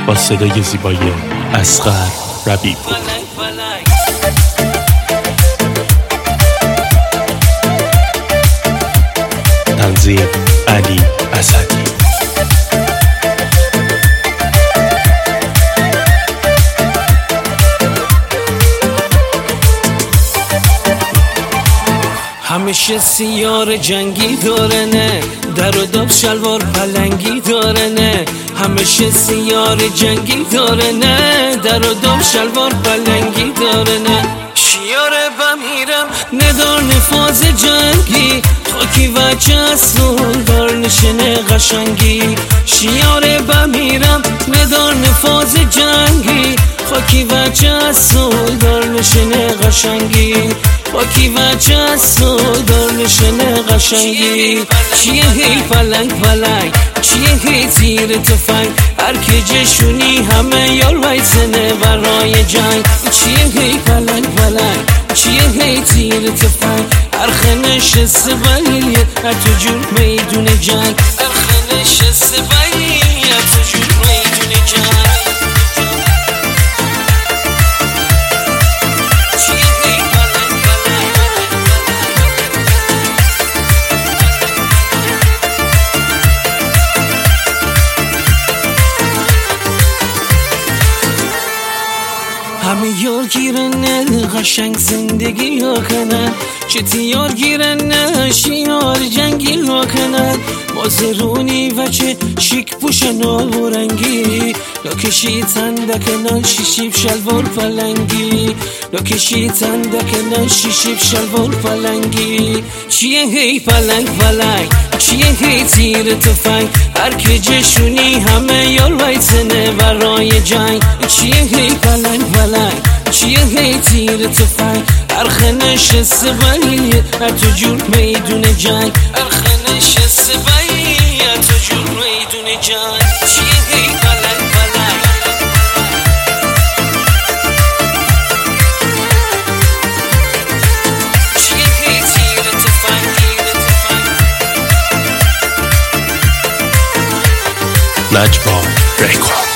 با صدای زیبای اصغر ربیع‌پور. تنظیم علی اسدی. همیشه سیار جنگی داره نه، در و داب شلوار پلنگی داره نه. همیشه سیار جنگی داره نه، در و داب شلوار پلنگی داره نه. شیاره بمیرم ندار نفاز جنگی، خاکی و چسون دار نشنه قشنگی. شیاره بمیرم ندار نفاز جنگی، خاکی و چسون دار نشنه قشنگی. خاکی و چسون دار نشنه قشنگی. چیه هی پلنگ پلنگ، چیه هی تیر تفنگ، هر که جشونی همه یار ویسنه برای جنگ. چیه هی پلنگ پلنگ، چیه هی تیر تفنگ، هر نشست بلیه تو جور میدون جنگ. هر نشست بلیه تو جور میدون جنگ. همه یار گیرن قشنگ زندگی ها کنن، چه یار گیرن شیار جنگی ها کنن. مازرونی و چه شیک پوشن و رنگی، لکشی تندکنن شیشیب شلوار پلنگی. لکشی تندکنن شیشیب شلوار پلنگی. چیه هی پلنگ پلنگ، چیه هی تیر تفنگ، هر که جشونی همه یار ویسنه برای جنگ. چیه هی پلنگ پلنگ، چیه هی تیر تفنگ، هر نشست بلیه تو جور میدون جنگ. هر نشست بلیه تو جور میدون جنگ. چیه هی پلنگ پلنگ، چیه هی تیر تفنگ. نجوا رکورد.